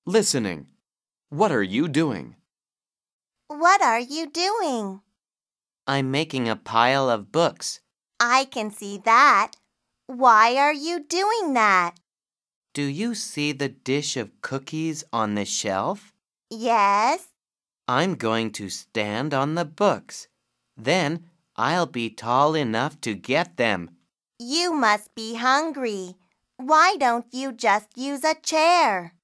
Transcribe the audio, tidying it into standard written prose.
Listening. What are you doing? What are you doing? I'm making a pile of books. I can see that. Why are you doing that? Do you see the dish of cookies on the shelf? Yes. I'm going to stand on the books. Then I'll be tall enough to get them. You must be hungry. Why don't you just use a chair?